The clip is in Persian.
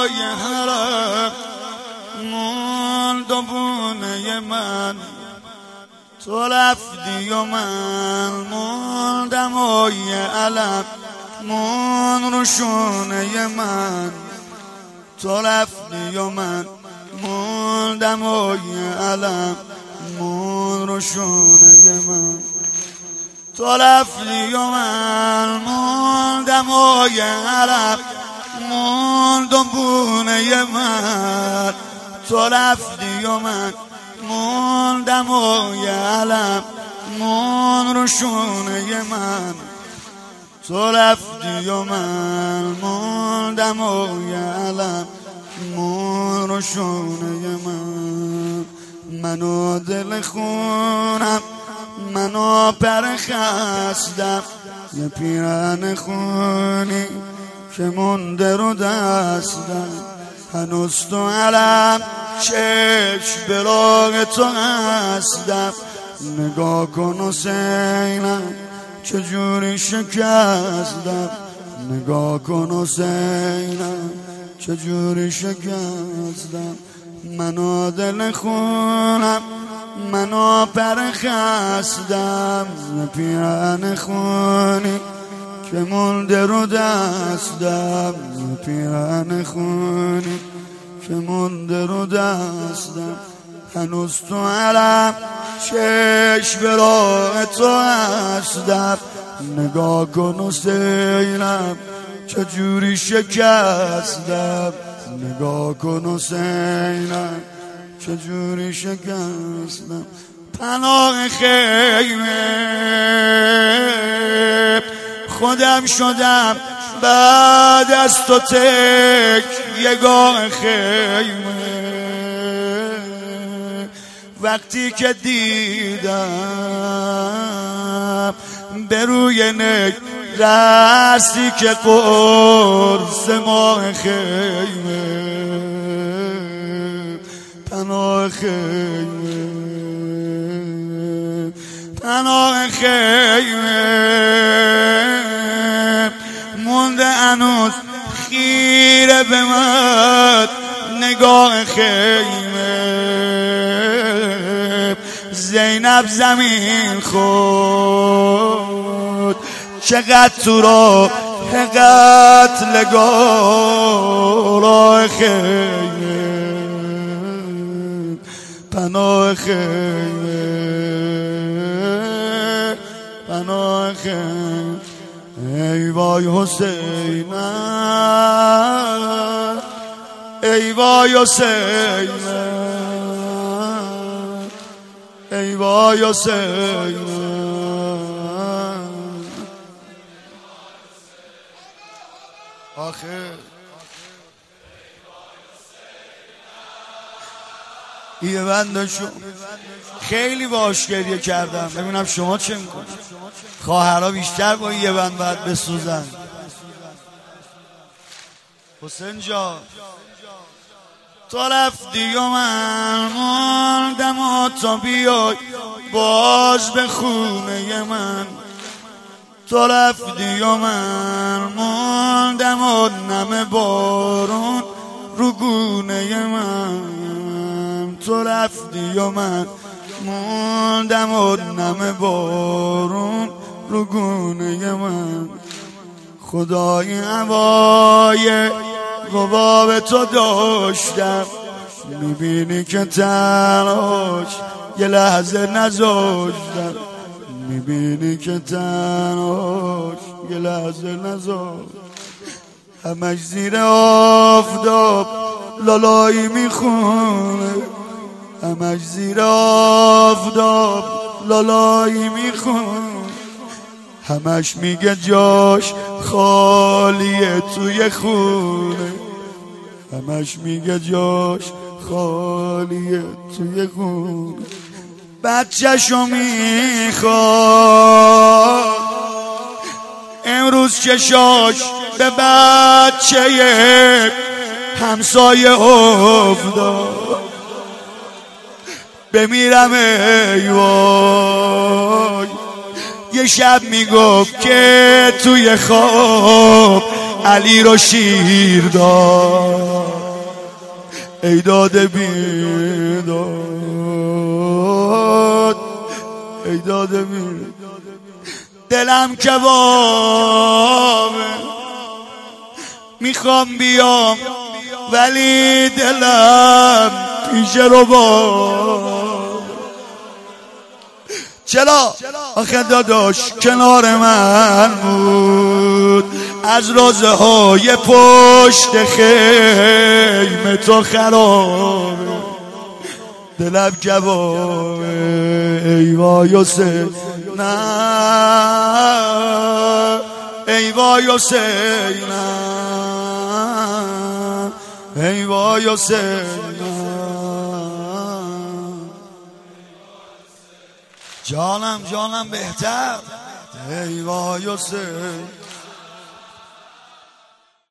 دمای حرم موند و بونه من، تو رفتی و من موندم و یه علم مون رو شونه من، تو رفتی و من موندم و یه علم مون رو شونه من، تو رفتی و من موندم و یه علم موند و بونه من، تو رفتی و من موندم و یه علم مون رو شونه من، تو رفتی و من موندم و یه علم مون رو شونه من، منو دل خونم منو پرخستم یه پیرهن خونی که مونده رو دستم، هنوز تو علم چشم به راه تو هستم، نگاه کن حسینم چجوری شکستم، نگاه کن حسینم چجوری شکستم، منو دل خونم منو پرخستم یه پیرهن خونی که مونده رو دستم، یه پیرهن خونی که مونده رو دستم، هنوز تو علم چشم به راه تو هستم، نگاه کن حسینم چجوری شکستم، نگاه کن حسینم چجوری شکستم، پناه خیمه خودم شدم بعد از تو تک یگاه خیمه، وقتی که دیدم به روی نک رستی که قرص ماه خیمه، پناه خیمه پناه خیمه مونده هنوز خیره به من، نگاه خیمه زینب زمین خود چقدر تو را قتل گاه خیمه، پناه خیمه پناه خیمه، ای وای حسینم ای وای حسینم ای وای حسینم، آخه یه بندشون خیلی باش گریه کردم، ببینم شما چه میکنید، خواهرها بیشتر با یه بند باید بسوزن. حسین جان تو رفتی و من موندم و تو بیای باز به خونه من، تو رفتی و من موندم و نم بارون رو گونه من، تو رفتی و من موندم و نم بارون رو گونه من، خدای هوای قباب تو داشتم، میبینی که تنهاش یه لحظه نذاشتم، میبینی که تنهاش یه لحظه نذاشتم، همش زیر آفتاب لالایی میخونه، همش زیر آفتاب لالایی میخونه، همش میگه جاش خالیه توی خونه، همش میگه جاش خالیه توی خونه، بچه‌شو میخواد امروز چشاش به بچه همسایه افتاد، بمیرم ای وای. یه شب میگفت که توی خواب علی رو شیر داد ای داده بیداد ای داده بیداد دلم کبابه میخوام بیام ولی دلم پیش رو با چرا آخه داداش کنار من بود از رازه های پشت خیمه تو خرابه دلم کبابه ای وای حسین نه ای وای حسین ای وای حسین جانم بهتر ای وای حسین